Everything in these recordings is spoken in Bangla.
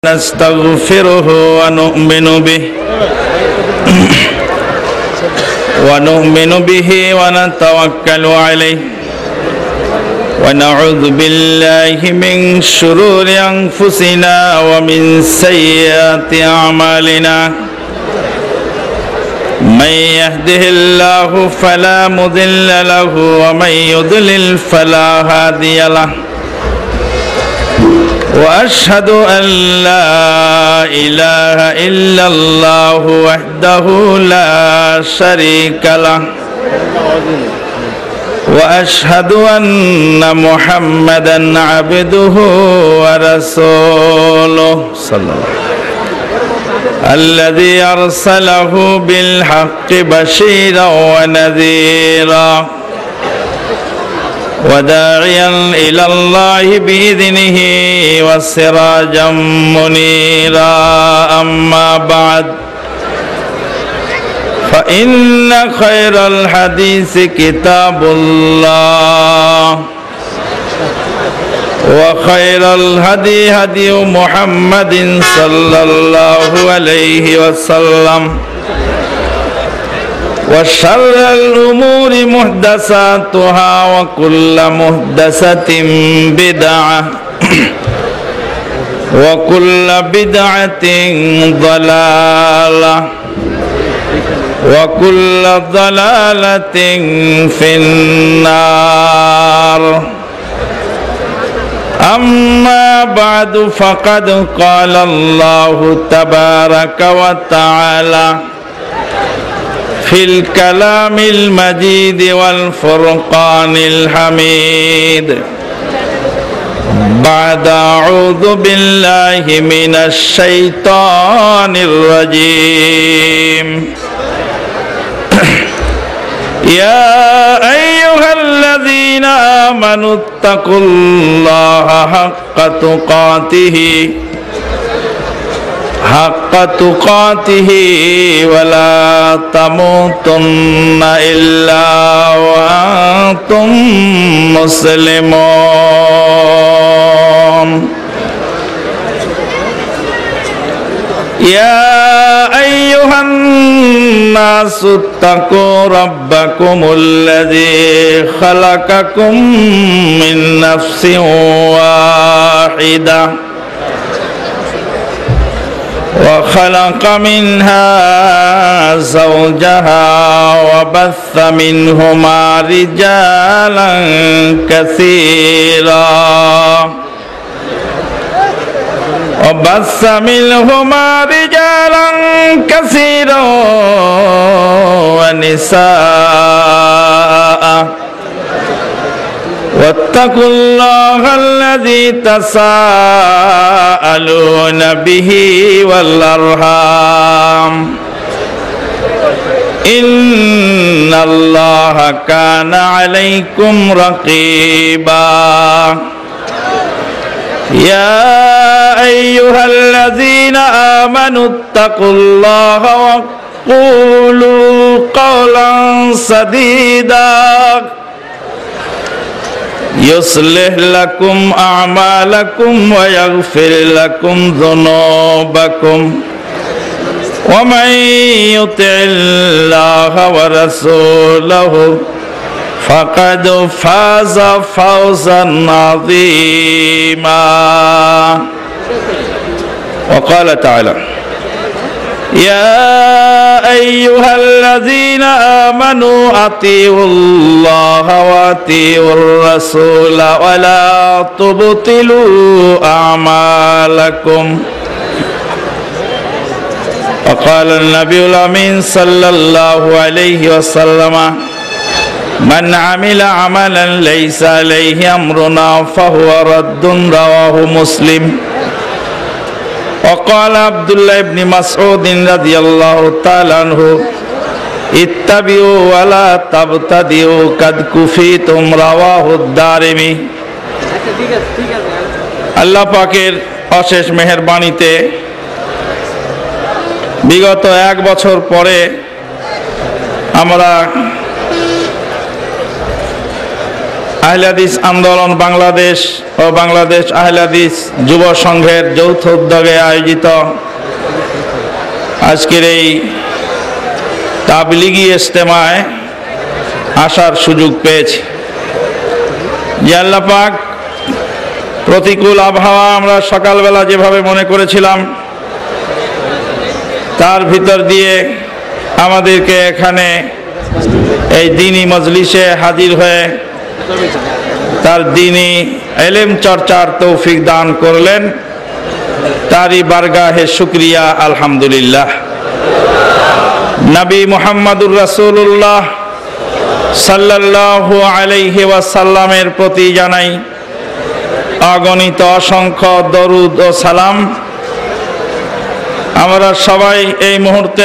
نستغفره ونؤمن به ونتوكل عليه ونعوذ بالله من شرور أنفسنا ومن سيئات أعمالنا من يهده الله فلا مضل له ومن يضلل فلا هادي له وأشهد أن لا إله إلا الله وحده لا شريك له وأشهد أن محمدا عبده ورسوله صلى الله الذي أرسله بالحق بشيرا ونذيرا وداعيا إلى الله بإذنه وسراجا منيرا أما بعد فإن خير الحديث كتاب الله وخير الهدي هدي محمد صلى الله عليه وسلم وشر الأمور محدثاتها وكل محدثة بدعة وكل بدعة ضلالة وكل ضلالة في النار أما بعد فقد قال الله تبارك وتعالى في الكلام المجيد والفرقان الحميد بعد أعوذ بالله من الشيطان الرجيم يا أيها الذين آمنوا اتقوا الله حق تقاته ولا تموتن إلا وأنتم مسلمون يا أيها الناس اتقوا ربكم الذي خلقكم من نفس واحدة وخلق منها زوجها وبث منهما رجالا كثيرا ونساء واتقوا الله الذي تساءلون به والأرحام إن الله كان عليكم رقيبا يا أيها الذين آمنوا اتقوا الله وقولوا قولا سديدا يصلح لكم أعمالكم ويغفر لكم ذنوبكم ومن يطع الله ورسوله فقد فاز فوزا عظيما وقال تعالى يا أيها الذين آمنوا أطيعوا الله وأطيعوا الرسول ولا تبطلوا أعمالكم وقال النبي الأمين صلى الله عليه وسلم من عمل عملا ليس عليه أمرنا فهو رد رواه مسلم وقال عبد الله بن مسعود رضي الله تعالى عنه اتبعوا ولا تبتدئوا قد كفيتم رواه الدارمي আল্লাহ পাকের অশেষ মেহেরবানিতে বিগত এক বছর পরে আমরা আহলে হাদিস আন্দোলন বাংলাদেশ ও বাংলাদেশ আহলে হাদিস যুব সংঘের যৌথ উদ্যোগে আয়োজিত আজকের এই তাবলিগি ইজতেমায় আসার সুযোগ পেয়েছি। যে আল্লাহ পাক প্রতিকূল আবহাওয়া আমরা সকালবেলা যেভাবে মনে করেছিলাম তার ভিতর দিয়ে আমাদেরকে এখানে এই দ্বীনি মজলিসে হাজির হয়ে তার দ্বীনি ইলম চর্চার তৌফিক দান করলেন, তারই বারগাহে শুকরিয়া আলহামদুলিল্লাহ। নবী মুহাম্মদুর রাসূলুল্লাহ সাল্লাল্লাহু আলাইহি ওয়াসাল্লামের প্রতি জানাই অগণিত অসংখ্য দরুদ ও সালাম। আমরা সবাই এই মুহূর্তে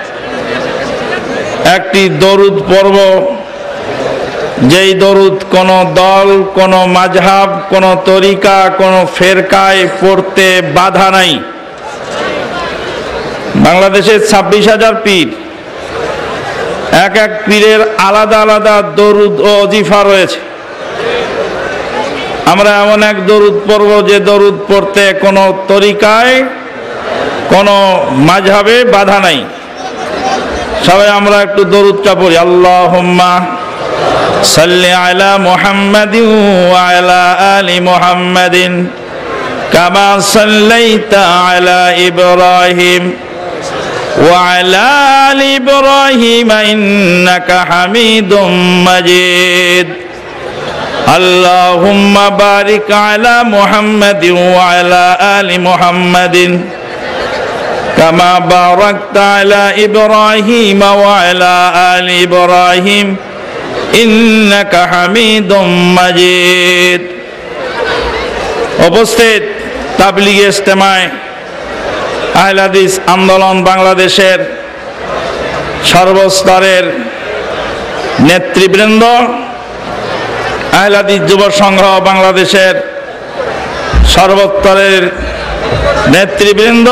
একটি দরুদ পড়ব, যেই দরুদ কোনো দল, কোনো মাযহাব, কোনো তরিকা, কোনো ফেরকায় পড়তে বাধা নাই। বাংলাদেশের 26,000 পীর, এক এক পীরের আলাদা আলাদা দরুদ ও ওজিফা রয়েছে। আমরা এমন এক দরুদ পড়ব যে দরুদ পড়তে কোনো তরিকায়, কোনো মাযহাবে বাধা নাই। সবাই আমরা একটু দরুদটা পড়ি। আল্লাহুম্মা সাল্লি আলা মুহাম্মাদিন ওয়া আলা আলি মুহাম্মাদিন কামা সাল্লাইতা আলা ইব্রাহিম ওয়া আলা আলি ইব্রাহিম ইন্নাকা হামিদুম মাজিদ। আল্লাহুম্মা বারিক আলা মুহাম্মাদিন ওয়া আলা আলি মুহাম্মাদিন কামা বারাকতা আলা ইব্রাহিম ওয়া আলা আলি ইব্রাহিম ইন্নাকা হামিদুম মাজিদ। উপস্থিত তাবলিগি ইজতেমায় আহলে হাদিস আন্দোলন বাংলাদেশের সর্বস্তরের নেতৃবৃন্দ, আহলে হাদিস যুব সংঘ বাংলাদেশের সর্বস্তরের নেতৃবৃন্দ,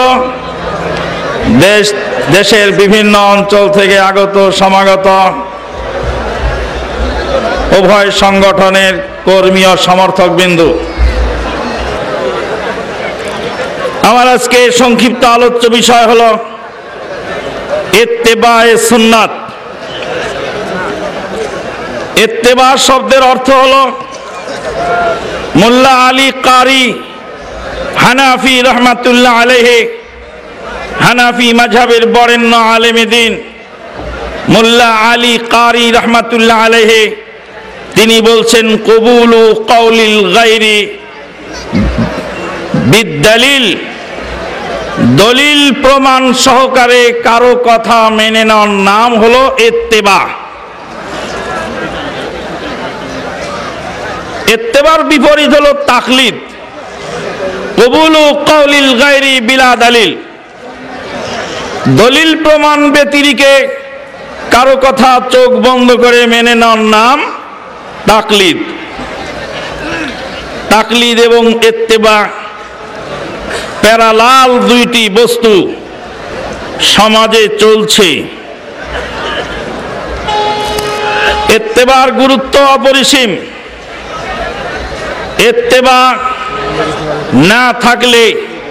দেশের বিভিন্ন অঞ্চল থেকে আগত সমাগত উভয় সংগঠনের কর্মী ও সমর্থক বিন্দু, আমার আজকে সংক্ষিপ্ত আলোচ্য বিষয় হলো ইত্তেবায়ে সুন্নাত। ইত্তেবা শব্দের অর্থ হলো মোল্লা আলী কারি হানাফি রহমাতুল্লাহ আলাইহি, হানাফি মাযহাবের বরেণ্য আলেমে দ্বীন মোল্লা আলী কারি রহমাতুল্লাহ আলাইহি, তিনি বলছেন কবুলু কওলিল গায়রি বিদ্দালিল, দলিল প্রমাণ সহকারে কারো কথা মেনে নেওয়ার নাম হলো ইত্তেবা। ইত্তেবার বিপরীত হলো তাকলিদ। কবুলু কওলিল গায়রি বিলা দালিল, দলিল প্রমাণ ব্যতিরেকে কারো কথা চোখ বন্ধ করে মেনে নেওয়ার নাম তাকলিদ। তাকলিদ এবং ইত্তেবা প্যারালাল দুইটি বস্তু সমাজে চলছে। ইত্তেবার গুরুত্ব অপরিসীম। ইত্তেবা না থাকলে,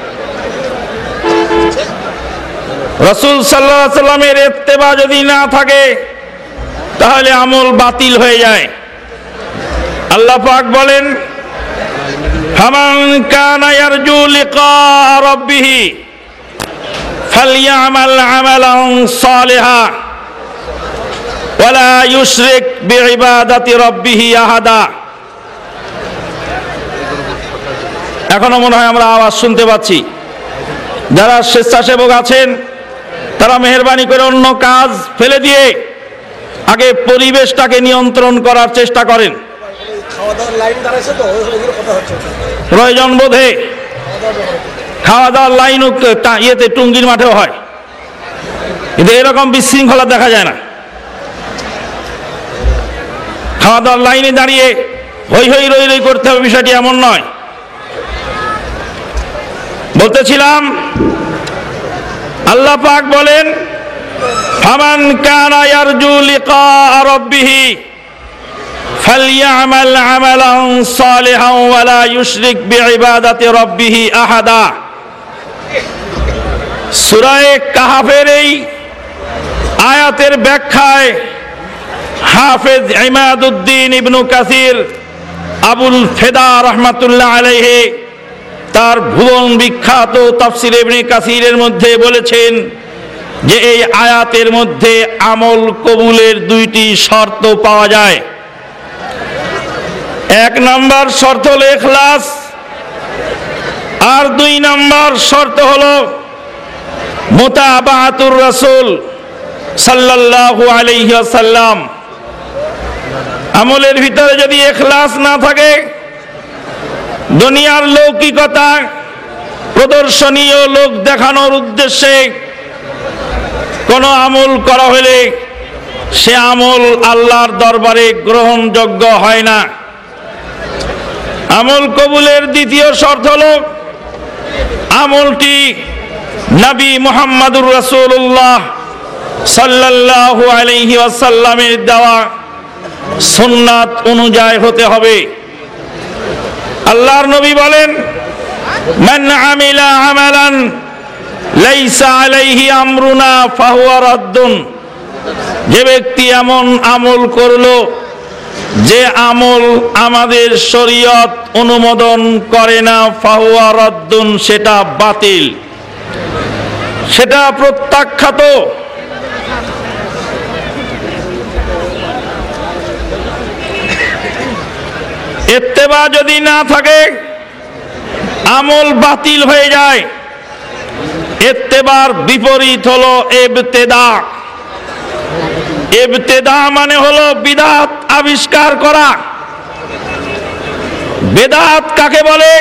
রাসূল সাল্লাল্লাহু আলাইহি ওয়াসাল্লামের ইত্তেবা যদি না থাকে তাহলে আমল বাতিল হয়ে যায়। আল্লাহ পাক বলেন, ফামান কানা ইয়ারজু লিকা রাব্বিহ ফালইয়ামাল আমালান সালিহা ওয়া লা ইউশরিক বিইবাদাতি রাব্বিহ আহাদা। এখনো মনে হয় আমরা আওয়াজ শুনতে পাচ্ছি। যারা স্বেচ্ছাসেবক আছেন তারা মেহেরবানি করে অন্য কাজ ফেলে দিয়ে আগে পরিবেশটাকে নিয়ন্ত্রণ করার চেষ্টা করেন। প্রয়োজন বোধে খাওয়া দাওয়ার লাইন ইয়েতে টুঙ্গির মাঠেও হয়, কিন্তু এরকম বিশৃঙ্খলা দেখা যায় না। খাওয়া দাওয়ার লাইনে দাঁড়িয়ে হই হই রই রই করতে হবে, বিষয়টি এমন নয়। বলতেছিলাম, আল্লাহ পাক বলেন, ফামান কানা ইয়ারজু লিকা রাব্বিহি ফালইয়ামাল আমালান সালিহান ওয়া লা ইউশরিক বিইবাদাতি রাব্বিহি আহাদা। সূরা কাহফের এই আয়াতের ব্যাখ্যায় হাফেজ ইমাদউদ্দিন ইবনে কাসির আবুল ফেদা রাহমাতুল্লাহ আলাইহি তার ভুবন বিখ্যাত তাফসীর ইবনে কাসিরের মধ্যে বলেছেন যে এই আয়াতের মধ্যে আমল কবুলের দুইটি শর্ত পাওয়া যায়। এক নাম্বার শর্ত হলো ইখলাস, আর দুই নাম্বার শর্ত হলো মুতাবাআতুর রাসূল সাল্লাল্লাহু আলাইহি ওয়াসাল্লাম। আমলের ভিতরে যদি ইখলাস না থাকে, দুনিয়ার লৌকিকতা প্রদর্শনীয় লোক দেখানোর উদ্দেশ্যে কোনো আমল করা হলে সে আমল আল্লাহর দরবারে গ্রহণযোগ্য হয় না। আমল কবুলের দ্বিতীয় শর্ত হলো আমলটি নবী মুহাম্মদুর রাসূলুল্লাহ সাল্লাল্লাহু আলাইহি ওয়াসাল্লামের দেওয়া সুন্নাত অনুযায়ী হতে হবে। আল্লাহর নবী বলেন, মান আমিলা আমালান লাইসা আলাইহি আমরুনা ফাহুয়া রাদ্দুন। যে ব্যক্তি এমন আমল করলো যে আমল আমাদের শরীয়ত অনুমোদন করে না, ফাহুয়া রাদ্দুন, সেটা বাতিল, সেটা প্রত্যাখ্যাত। ইত্তেবা যদি না থাকে আমল বাতিল হয়ে যায়। ইত্তেবার বিপরীত হলো ইবতিদা। ইবতিদা মানে হলো বিদআত আবিষ্কার করা। বিদআত কাকে বলে?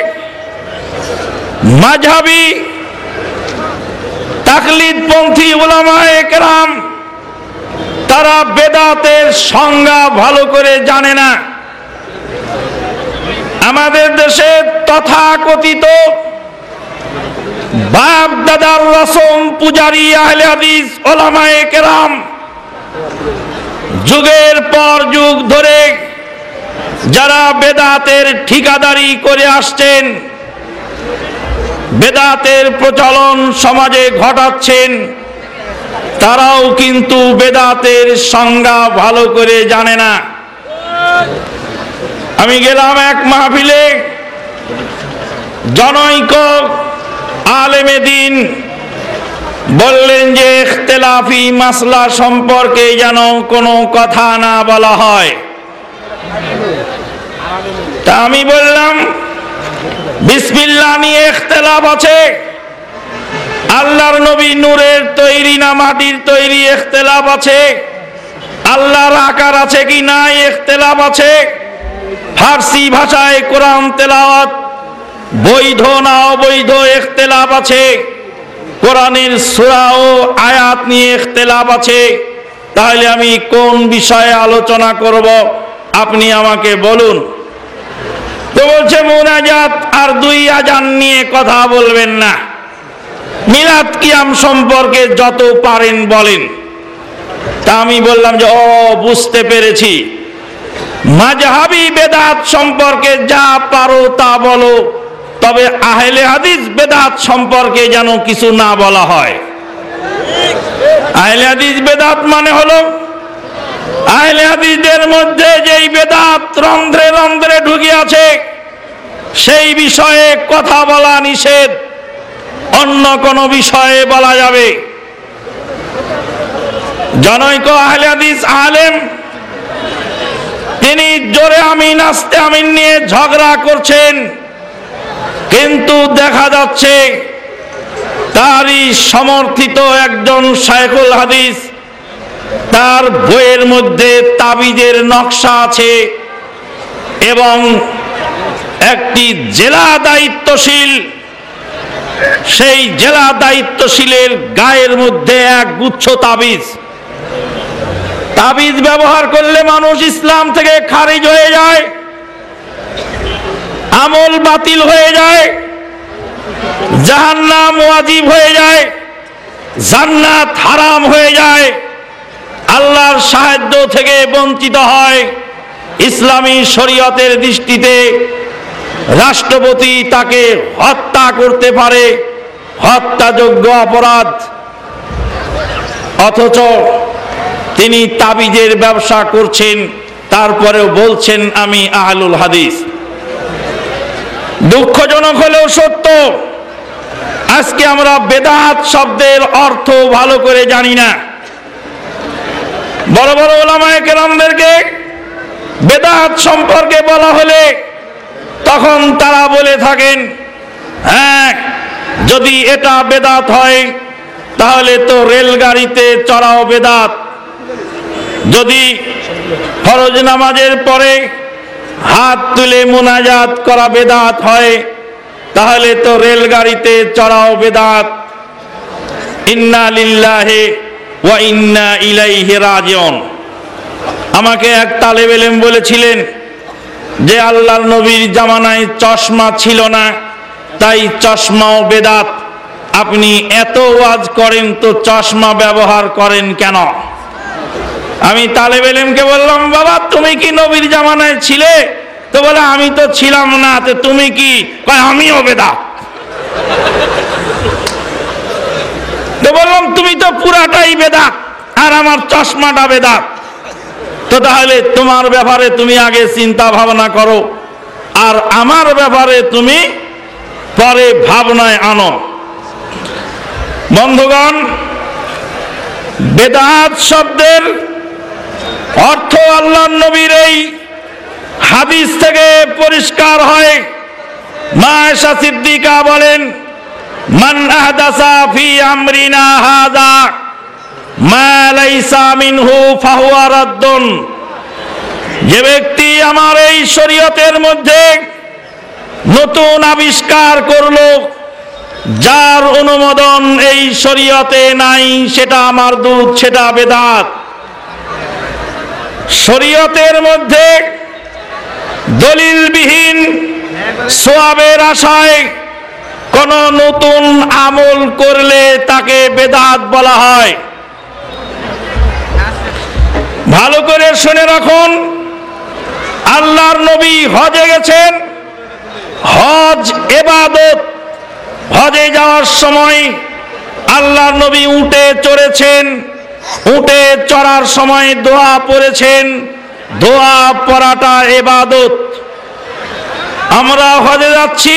মাযহাবী তাকলিদপন্থী উলামায়ে কেরাম তারা বিদআতের সংজ্ঞা ভালো করে জানে না। আমাদের দেশে তথাকথিত বাপ দাদার রসম পূজারী আহলে হাদিস উলামায়ে কেরাম যুগের পর যুগ ধরে যারা বেদাতের ঠিকাদারি করে আসছেন, বেদাতের প্রচলন সমাজে ঘটাচ্ছেন, তারাও কিন্তু বেদাতের সংজ্ঞা ভালো করে জানে না। আমি গেলাম এক মাহফিলে, জনৈক আলেমে দ্বীন বললেন যে ইখতিলাফি মাসলা সম্পর্কে যেন কোনো কথা না বলা হয়। তা আমি বললাম, বিসমিল্লাহ নিয়ে ইখতিলাফ আছে, আল্লাহর নবী নূরের তৈরি না মাটির তৈরি ইখতিলাফ আছে, আল্লাহর আকার আছে কি না ইখতিলাফ আছে, ফার্সি ভাষায় কোরআন তেলাওয়াত বৈধ না অবৈধ ইখতিলাফ আছে, কোরআনের সূরা ও আয়াত নিয়ে ইখতিলাফ আছে। তাহলে আমি কোন বিষয়ে আলোচনা করব আপনি আমাকে বলুন। তো বলছে মুনাজাত আর দুই আজান নিয়ে কথা বলবেন না, মিলাদ কিয়াম সম্পর্কে যত পারেন বলেন। তা আমি বললাম যে ও বুঝতে পেরেছি, মাযহাবী বেদাত সম্পর্কে যা পারো তা বলো, তবে আহলে হাদিস বেদাত সম্পর্কে যেন কিছু না বলা হয়। আহলে হাদিস বেদাত মানে হলো আহলে হাদিসদের মধ্যে যেই বেদাত রন্ধ্রে রন্ধ্রে ঢুকে আছে সেই বিষয়ে কথা বলা নিষেধ, অন্য কোন বিষয়ে বলা যাবে। জনৈক আহলে হাদিস আলেম তিনি জোরে আমিন আস্তে আমিন নিয়ে ঝগড়া করছেন, কিন্তু দেখা যাচ্ছে তারই সমর্থিত একজন শায়খুল হাদিস, তার বইয়ের মধ্যে তাবিজের নকশা আছে এবং একটি জেলা দায়িত্বশীল, সেই জেলা দায়িত্বশীলের গায়ের মধ্যে এক গুচ্ছ তাবিজ। তাবিজ ব্যবহার করলে মানুষ ইসলাম থেকে খারিজ হয়ে যায়, আমল বাতিল হয়ে যায়, জাহান্নাম ওয়াজিব হয়ে যায়, জান্নাত হারাম হয়ে যায়, আল্লাহর সাহায্য থেকে বঞ্চিত হয়। ইসলামী শরীয়তের দৃষ্টিতে রাষ্ট্রপতি তাকে হত্যা করতে পারে, হত্যাযোগ্য অপরাধ, অথচ তিনি তাবিজের ব্যবসা করছেন, তারপরেও বলছেন আমি আহলুল হাদিস। দুঃখজনক হলেও সত্য, আজকে আমরা বেদাত শব্দের অর্থ ভালো করে জানি না। বড় বড় উলামায়ে কেরামদেরকে বেদাত সম্পর্কে বলা হলে তখন তারা বলে থাকেন, হ্যাঁ, যদি এটা বেদাত হয় তাহলে তো রেলগাড়িতে চড়াও বেদাত, যদি ফরজ নামাজের পরে হাত তুলে মুনাজাত করা বেদাত হয় তাহলে তো রেলগাড়িতে চড়াও বেদাত। ইন্না লিল্লাহি ওয়া ইন্না ইলাইহি রাজিউন। আমাকে এক তালেব ইলম বলেছিলেন যে আল্লাহর নবীর জামানায় চশমা ছিল না, তাই চশমাও বেদাত। আপনি এত ওয়াজ করেন তো চশমা ব্যবহার করেন কেন? আমি তালেব ইলমকে বললাম, বাবা তুমি কি নবীর জামানায় ছিলে? তো বলে আমি তো ছিলাম না, তো তুমি কি? কয় আমিও বেদাত। তো বললাম তুমি তো পুরাটাই বেদাত আর আমার চশমাটা বেদাত। তো তাহলে তোমার ব্যাপারে তুমি আগে চিন্তা ভাবনা করো, আর আমার ব্যাপারে তুমি পরে ভাবনায় আনো। বন্ধুগণ, বেদাত শব্দের অর্থ আল্লাহর নবীর এই হাদিস থেকে পরিষ্কার হয়। মা আয়েশা সিদ্দিকা বলেন, মান আহদাসা ফি আমরিনা হাযা মা লাইসা মিনহু ফাহুয়া রাদ্দুন। যে ব্যক্তি আমার এই শরীয়তের মধ্যে নতুন আবিষ্কার করলো, যার অনুমোদন এই শরীয়তে নাই, সেটা মারদুদ, সেটা বেদাত। শরীয়তের মধ্যে দলিলবিহীন সওয়াবের আশায় কোন নতুন আমল করলে তাকে বেদাত বলা হয়। ভালো করে শুনে রাখুন, আল্লাহর নবী হজে গেছেন, হজ ইবাদত। হজে যাওয়ার সময় আল্লাহর নবী উটে চড়েছেন, উটে চড়ার সময় দোয়া পড়েছেন, দোয়া পড়াটা ইবাদত। আমরা হজে যাচ্ছি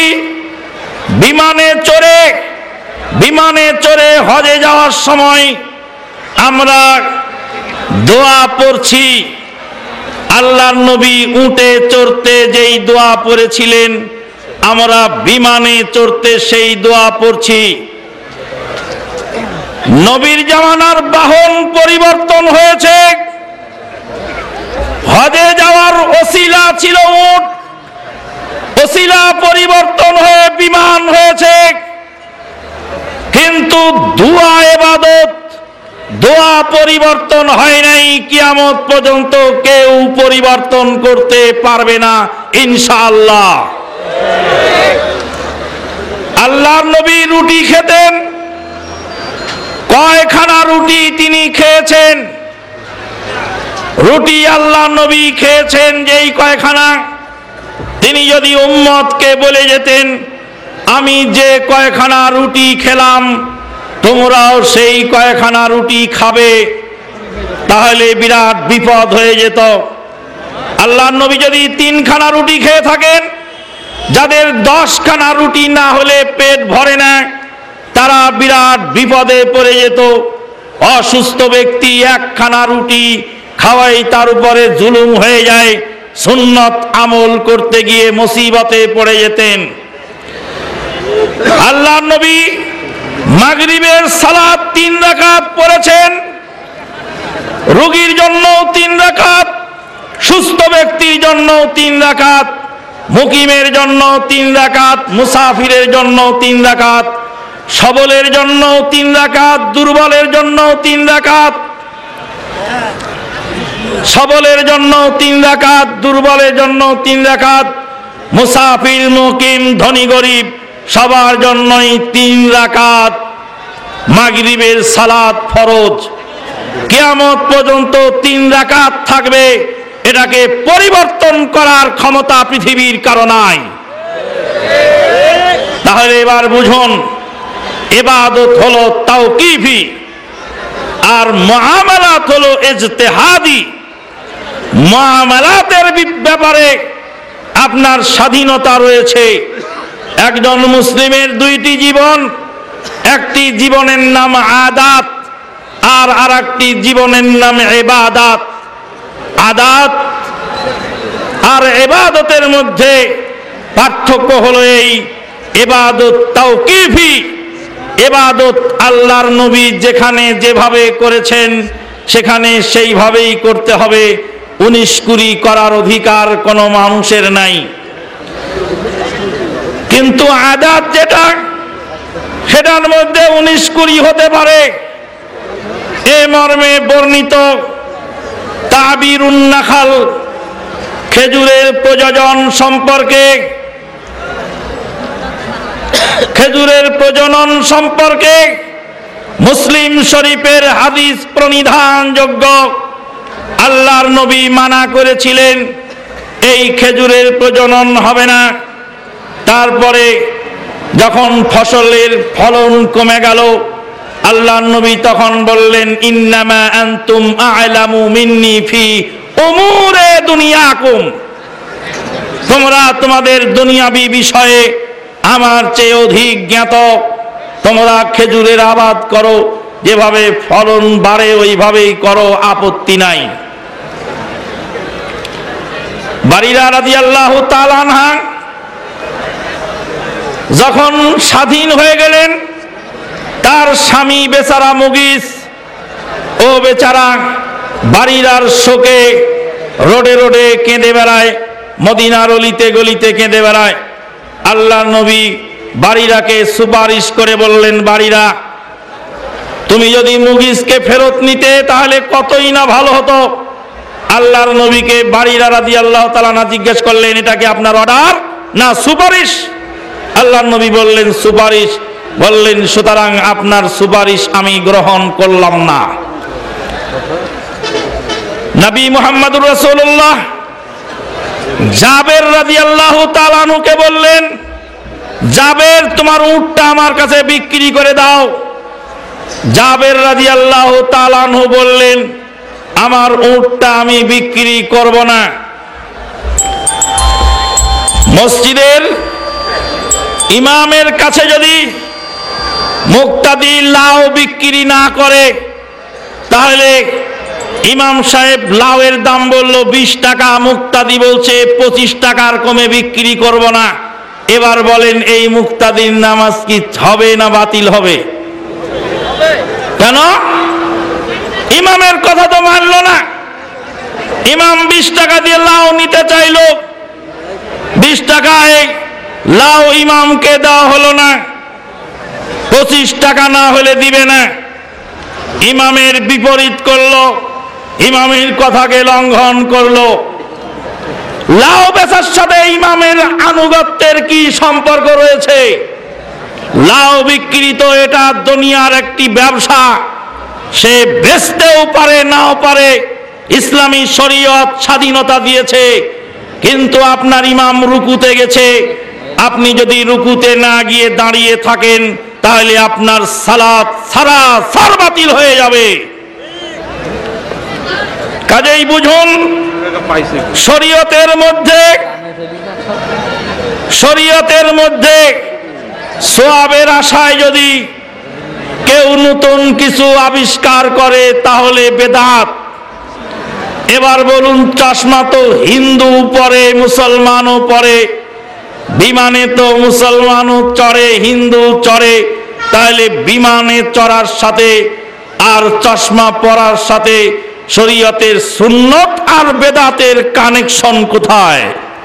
বিমানে চড়ে হজে যাওয়ার সময় আমরা দোয়া পড়ছি। আল্লাহর নবী উটে চড়তে যেই দোয়া পড়েছিলেন, আমরা বিমানে চড়তে সেই দোয়া পড়ছি। নবীর জামানার বাহন পরিবর্তন হয়েছে। হজে যাওয়ার ওসিলা ছিল উট, ওসিলা পরিবর্তন হয়ে বিমান হয়েছে, কিন্তু দোয়া ইবাদত, দোয়া পরিবর্তন হয় নাই। কিয়ামত পর্যন্ত কেউ পরিবর্তন করতে পারবে না ইনশাআল্লাহ। আল্লাহর নবী রুটি খেতেন, কয়খানা রুটি তিনি খেয়েছেন? রুটি আল্লাহর নবী খেয়েছেন যেই কয়খানা, তিনি যদি উম্মতকে বলে যেতেন আমি যে কয়খানা রুটি খেলাম তোমরাও সেই কয়খানা রুটি খাবে, তাহলে বিরাট বিপদ হয়ে যেত। আল্লাহর নবী যদি 3খানা রুটি খেয়ে থাকেন, যাদের 10খানা রুটি না হলে পেট ভরে না, তারা বিরাট বিপদে পড়ে যেত। অসুস্থ ব্যক্তি 1খানা রুটি খাওয়াই তার উপরে জুলুম হয়ে যায়, সুন্নত আমল করতে গিয়ে মুসিবতে পড়ে যেতেন। আল্লাহর নবী মাগরিবের সালাত 3 রাকাত পড়েছেন, রোগীর জন্য 3 রাকাত, সুস্থ ব্যক্তির জন্য 3 রাকাত, মুকিমের জন্য 3 রাকাত, মুসাফিরের জন্য 3 রাকাত, সবলের জন্য 3 রাকাত, দুর্বলের জন্য 3 রাকাত, সবলের জন্য 3 রাকাত, দুর্বলের জন্য 3 রাকাত, মুসাফির, মুকিম, ধনী গরিব সবার জন্যই 3 রাকাত মাগরিবের সালাত ফরজ। কিয়ামত পর্যন্ত 3 রাকাত থাকবে। এটাকে পরিবর্তন করার ক্ষমতা পৃথিবীর কারো নাই। তাহলে এবার বুঝুন, ইবাদত হলো তাওকিফি আর মুআমালাত হলো ইজতিহাদি। মুআমালাতের ব্যাপারে আপনার স্বাধীনতা রয়েছে। একজন মুসলিমের দুইটি জীবন, একটি জীবনের নাম আদাত আর আরেকটি জীবনের নাম ইবাদত। আদাত আর ইবাদতের মধ্যে পার্থক্য হলো এই, ইবাদত তাওকিফি, ইবাদত আল্লাহর নবী যেখানে যেভাবে করেছেন সেখানে সেইভাবেই করতে হবে, 19-20 করার অধিকার কোনো মানুষের নাই। কিন্তু আদাত যেটা, সেটার মধ্যে 19-20 হতে পারে। এ মর্মে বর্ণিত তাবিরুন নাখাল, খেজুরের প্রযোজন সম্পর্কে, খেজুরের প্রজনন সম্পর্কে মুসলিম শরীফের হাদিস প্রণিধানযোগ্য। আল্লাহর নবী মানা করেছিলেন এই খেজুরের প্রজনন হবে না। তারপরে যখন ফসলের ফলন কমে গেল, আল্লাহর নবী তখন বললেন, ইন্নামা আনতুম আ'লামু মিন্নি ফি উমুরে দুনিয়াকুম, তোমরা তোমাদের দুনিয়াবি বিষয়ে আমার চেয়ে অধিক জ্ঞাত। তোমরা খেজুরের আবাদ করো, যেভাবে ফলন বাড়ে ওইভাবেই করো, আপত্তি নাই। বারিরা রাদিয়াল্লাহু তাআলা আনহা যখন স্বাধীন হয়ে গেলেন, তার স্বামী বেচারা মুগিস, ও বেচারা বারিরার শোকে রোডে রোডে কেঁদে বেড়ায়, মদিনার অলিতে গলিতে কেঁদে বেড়ায়। আল্লাহর নবী বারিরাকে সুপারিশ করে বললেন, বারিরা, তুমি যদি মুগিসকে ফেরত নিতে তাহলে কতই না ভালো হতো। আল্লাহর নবীকে বারিরা রাদিয়াল্লাহু তাআলা আনহা জিজ্ঞেস করলেন, এটা কি আপনার অর্ডার না সুপারিশ? আল্লাহর নবী বললেন সুপারিশ। বললেন, সুতরাং আপনার সুপারিশ আমি গ্রহণ করলাম না। নবী মুহাম্মদুর রাসূলুল্লাহ জাবের রাদিয়াল্লাহু তাআলা আনহুকে বললেন, জাবের, তোমার উটটা আমার কাছে বিক্রি করে দাও। জাবের রাদিয়াল্লাহু তাআলা আনহু বললেন, আমার উটটা আমি বিক্রি করব না। মসজিদের ইমামের কাছে যদি মুক্তাদি লাউ বিক্রি না করে, তাহলে ইমাম সাহেব লাউয়ের দাম বলল 20 টাকা, মুক্তাদি বলছে 25 টাকার কমে বিক্রি করব না। এবার বলেন, এই মুক্তাদির নামাজ কি হবে না বাতিল হবে? কেন? ইমামের কথা তো মানল না। ইমাম 20 টাকা দিয়ে লাউ নিতে চাইল, 20 টাকায় লাউ ইমামকে দেওয়া হলো না, 25 টাকা না হলে দিবে না। ইমামের বিপরীত করলো, ইমামের কথাকে লঙ্ঘন করলো। লাউ বেচার সাথে ইমামের আনুগত্যের কি সম্পর্ক রয়েছে? লাউ বিক্রি তো এটা দুনিয়ার একটি ব্যবসা, সে বেচতেও পারে নাও পারে, ইসলামী শরীয়ত স্বাধীনতা দিয়েছে। কিন্তু আপনার ইমাম রুকুতে গেছে, আপনি যদি রুকুতে না গিয়ে দাঁড়িয়ে থাকেন তাহলে আপনার সালাত সারাসার বাতিল হয়ে যাবে। কাজেই বুঝুন, শরীয়তের মধ্যে সওয়াবের আশায় যদি কেউ নতুন কিছু আবিষ্কার করে তাহলে বেদাত। এবার বলুন, চশমা তো হিন্দু পরে, মুসলমানও পরে, বিমানে তো মুসলমানও চড়ে, হিন্দু চড়ে, তাহলে বিমানে চড়ার সাথে আর চশমা পরার সাথে শরীয়তের সুন্নত আর বেদাতের কানেকশন কোথায়?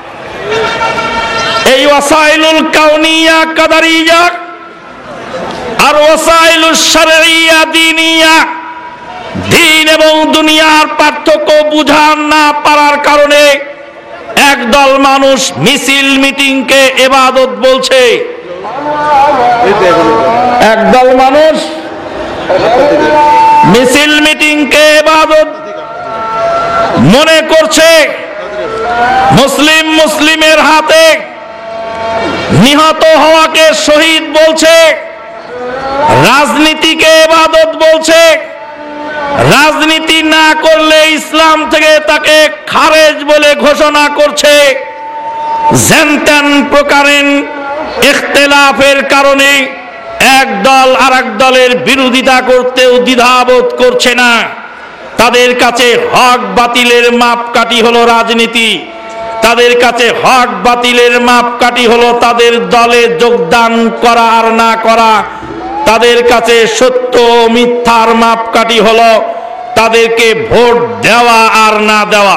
এই ওয়াসাইলুল কাউনিয়া কাদারিয়া আর ওয়াসাইলুস শারঈয়া দীনিয়া, দিন এবং দুনিয়ার পার্থক্য বুঝা না পারার কারণে একদল মানুষ মিছিল মিটিংকে ইবাদত বলছে। একদল মানুষ মিছিল মিটিংকে ইবাদত মনে করছে মুসলিম মুসলিমের হাতে নিহত হওয়াকে শহীদ বলছে, রাজনীতিকে ইবাদত বলছে, রাজনীতি না করলে ইসলাম থেকে তাকে খারেজ বলে ঘোষণা করছে। জেনতেন প্রকারের ইখতিলাফের কারণে এক দল আরেক দলের বিরোধিতা করতেও দ্বিধাবোধ করছে না। তাদের কাছে হক বাতিলের মাপকাঠি হলো রাজনীতি, তাদের কাছে হক বাতিলের মাপকাঠি হলো তাদের দলে যোগদান করা আর না করা, তাদের কাছে সত্য মিথ্যার মাপকাঠি হলো তাদেরকে ভোট দেওয়া আর না দেওয়া।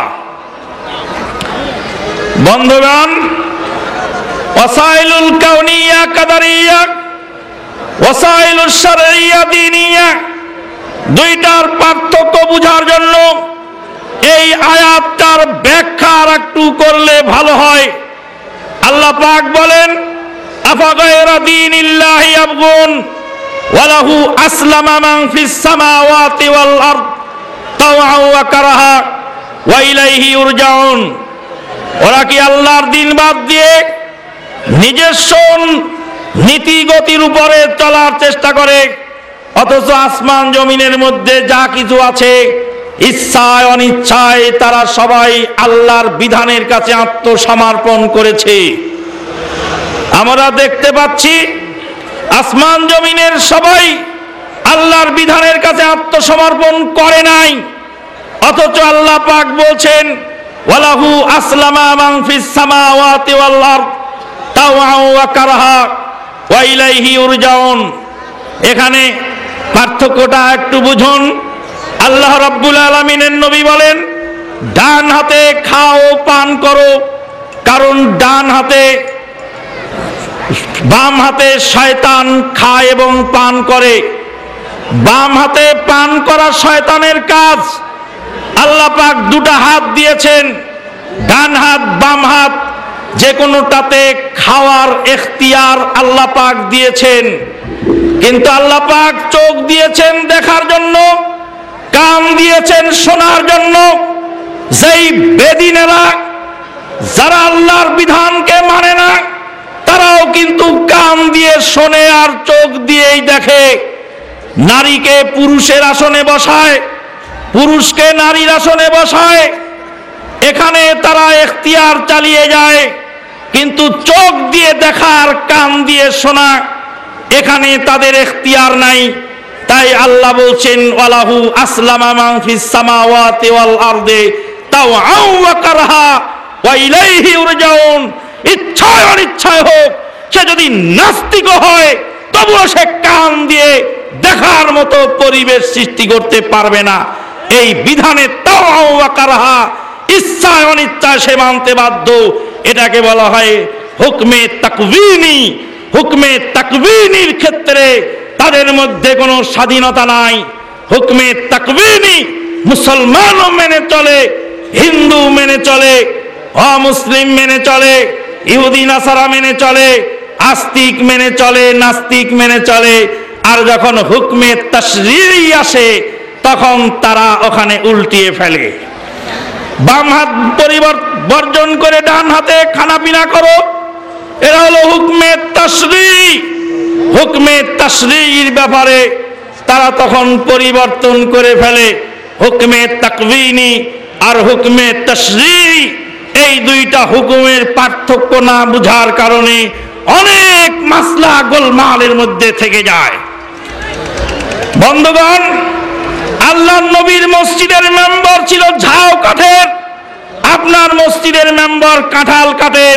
বন্ধুগণ, ওয়াসাইলুল কাউনিয়া কাদারিয়া, ওয়াসাইলুল শারঈয়া দীনিয়া, দুইটার পার্থক্য বোঝার জন্য এই আয়াতটার ব্যাখ্যা আর একটু করলে ভালো হয়। আল্লাহ পাক বলেন, আফাগায়রা দীনিল্লাহি ইয়াবগুন ওয়ালাহু আসলামা মান ফিস সামাওয়াতি ওয়াল আরদ তাওআন ওয়া কারাহা ওয়া ইলাইহি ইরজাউন। ওরা কি আল্লাহর দিন বাদ দিয়ে নিজস্ব নীতিগতির উপরে চলার চেষ্টা করে, অথচ আসমান জমিনের মধ্যে যা কিছু আছে ইচ্ছায় অনিচ্ছায় তারা সবাই আল্লাহর বিধানের কাছে আত্মসমর্পণ করেছে। আমরা দেখতে পাচ্ছি আসমান জমিনের সবাই আল্লাহর বিধানের কাছে আত্মসমর্পণ করে নাই, অথচ আল্লাহ পাক বলছেন ওয়ালাহু আসলামা মান ফিস সামাওয়াতি ওয়াল আরদ তাওআন ওয়া কারাহা ওয়া ইলাইহি ইরজাউন। এখানে পার্থক্যটা একটু বুঝুন। আল্লাহ রাব্বুল আলামিনের নবী বলেন, ডান হাতে খাও পান করো, কারণ বাম হাতে শয়তান খায় এবং পান করে। বাম হাতে পান করা শয়তানের কাজ। আল্লাহ পাক দুটা হাত দিয়েছেন, ডান হাত বাম হাত, যে কোনোটাতে খাওয়ার এখতিয়ার আল্লাহ পাক দিয়েছেন। কিন্তু আল্লাহ পাক চোখ দিয়েছেন দেখার জন্য, কান দিয়েছেন শোনার জন্য। যেই বেদিনেরা যারা আল্লাহর বিধানকে মানে না, তারাও কিন্তু কান দিয়ে শোনে আর চোখ দিয়েই দেখে। নারীকে পুরুষের আসনে বসায়, পুরুষকে নারীর আসনে বসায়, এখানে তারা এখতিয়ার চালিয়ে যায়। কিন্তু চোখ দিয়ে দেখা আর কান দিয়ে শোনা, এখানে তাদের এখতিয়ার নাই। তাই আল্লাহ বলছেন ওয়ালাহু আসলামা মান ফিস সামাওয়াতি ওয়াল আরদি তাওআন ওয়া কারহা ওয়া ইলাইহি ইরজাউন। ইচ্ছায় অনিচ্ছায় হোক, সে যদি নাস্তিক হয় তবুও সে কান দিয়ে দেখার মতো পরিবেশ সৃষ্টি করতে পারবে না। এই বিধানে তাওআন ওয়া কারহা, ইচ্ছায় অনিচ্ছায় সে মানতে বাধ্য। এটাকে বলা হয় হুকমে তাকওয়িনি। হুকমে তাকওয়িনির ক্ষেত্রে তাদের মধ্যে কোনো স্বাধীনতা নাই। হুকমে তাকওয়িনি মুসলমানও মেনে চলে, হিন্দু মেনে চলে, অমুসলিম মেনে চলে, ইহুদি নাসারা মেনে চলে, আস্তিক মেনে চলে, নাস্তিক মেনে চলে। আর যখন হুকমে তাশরীঈ আসে তখন তারা ওখানে উল্টিয়ে ফেলে। বাম হাত বর্জন করে ডান হাতে খানাপিনা করো, এরা হলো হুকমে তাশরীঈ। হুকমে তাশরীঈর ব্যাপারে তারা তখন পরিবর্তন করে ফেলে। হুকমে তাকওয়িনি আর হুকমে তাশরীঈ, এই দুইটা হুকুমের পার্থক্য না বুঝার কারণে অনেক মাসলা গোলমালের মধ্যে থেকে যায়। বন্ধুগণ, আল্লাহর নবীর মসজিদের মেম্বার ছিল ঝাউ কাঠের, আপনার মসজিদের মেম্বার কাঁঠাল কাঠের।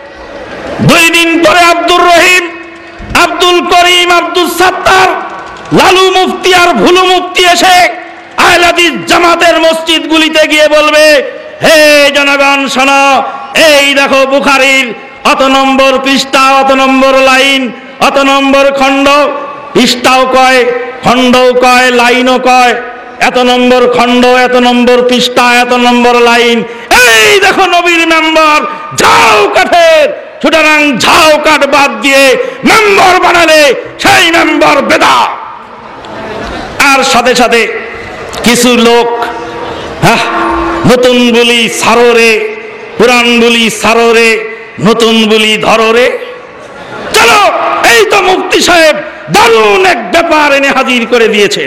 2 দিন পরে আব্দুর রহিম, আব্দুল করিম, আব্দুল সাত্তার, লালু মুফতি আর ভুলু মুফতি এসে আহলে হাদিস জামাতের মসজিদগুলিতে গিয়ে বলবে, হে জনগণ শোনো, এই দেখো বুখারীর অত নম্বর পৃষ্ঠা, অত নম্বর লাইন, অত নম্বর খণ্ড। পৃষ্ঠাও কয়, খণ্ডও কয়, লাইনও কয়। এত নম্বর খণ্ড, এত নম্বর পৃষ্ঠা, এত নম্বর লাইন। এই দেখো নবীর মেম্বার ঝাউ কাঠের। সুতরাং ঝাউ কাঠ বাদ দিয়ে মেম্বার বানালে সেই মেম্বার বেদাত। আর সাথে সাথে কিছু লোক নতুন বুলি সারোরে, পুরান বুলি সারোরে, নতুন বুলি ধরোরে। চলো, এই তো মুফতি সাহেব দারুণ এক ব্যাপার এনে হাজির করে দিয়েছেন।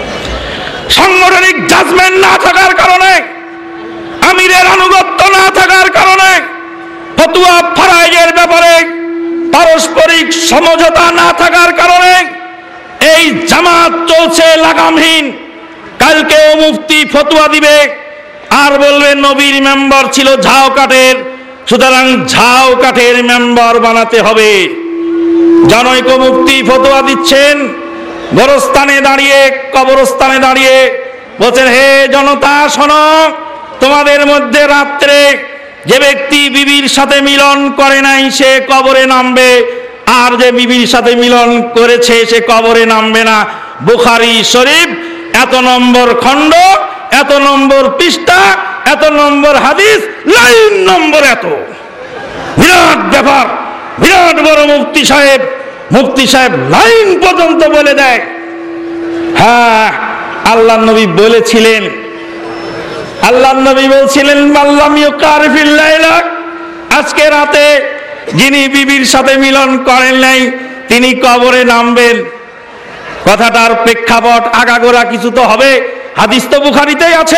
সাংগঠনিক জাজমেন্ট না থাকার কারণে, আমিরের আনুগত্য না থাকার কারণে, ফতোয়া ফারায়েজের ব্যাপারে পারস্পরিক সমঝোতা না থাকার কারণে এই জামাত চলছে লাগামহীন। কালকেও মুফতি ফতোয়া দিবে আর বলবে নবীর মেম্বার ছিল ঝাউ কাঠের, সুতরাং ঝাউ কাঠের মেম্বার বানাতে হবে। জনৈক মুফতি ফতোয়া দিচ্ছেন গোরস্থানে দাঁড়িয়ে, কবরস্থানে দাঁড়িয়ে বলছেন, হে জনতা শোনো, তোমাদের মধ্যে রাত্রে যে ব্যক্তি বিবির সাথে মিলন করে নাই সে কবরে নামবে, আর যে বিবির সাথে মিলন করেছে সে কবরে নামবে না। বুখারী শরীফ, এত নম্বর খণ্ড, এত নম্বর পৃষ্ঠা, এত নম্বর হাদিস, লাইন নম্বর এত। বিরাট ব্যাপার, বিরাট বড় মুফতি সাহেব। মুফতি সাহেব লাইন পর্যন্ত বলে দেয়। হ্যাঁ, আল্লাহ নবী বলেছিলেন, আল্লাহ নবী বলছিলেন, মাল্লাম ইউকারিফিল লাইলা, আজকে রাতে যিনি বিবির সাথে মিলন করেন নাই তিনি কবরে নামবেন। কথাটার প্রেক্ষাপট আগাগোড়া কিছু তো হবে, হাদিস তো বুখারীতেই আছে।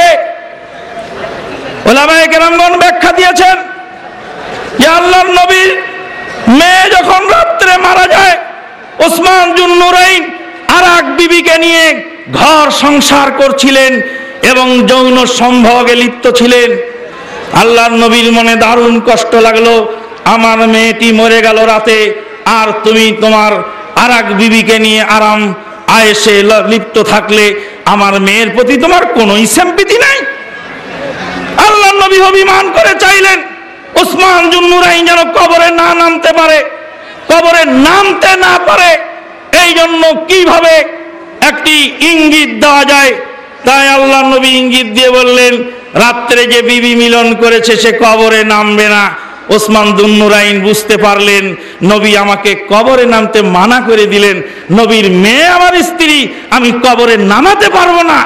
উলামায়ে কেরামগণ ব্যাখ্যা দিয়েছেন যে আল্লাহর নবীর মেয়ে যখন রাত্রে মারা যায়, ওসমান জুন্নুরাইন আর এক বিবিকে নিয়ে ঘর সংসার করছিলেন এবং যৌন সম্ভোগে লিপ্ত ছিলেন। আল্লাহর নবীর মনে দারুণ কষ্ট লাগলো, আমার মেয়েটি মরে গেল রাতে, আর তুমি তোমার আর এক বিবিকে নিয়ে আরাম আয়েশে লিপ্ত থাকলে আমার মেয়ের প্রতি তোমার কোনো সিম্পথি নাই। আল্লাহর নবী অভিমান করে চাইলেন ওসমান জুন্নুরাইন যেন কবরে না নামতে পারে, কবরে নামতে না পারে। এই জন্য কিভাবে একটি ইঙ্গিত দেওয়া যায়, তাই আল্লাহ নবী ইঙ্গিত দিয়ে বললেন, রাত্রে যে বিবি মিলন করেছে সে কবরে নামবে না। ওসমান জুন্নুরাইন বুঝতে পারলেন নবী আমাকে কবরে নামতে মানা করে দিলেন, নবীর মেয়ে আমার স্ত্রী, আমি কবরে নামাতে পারবো না।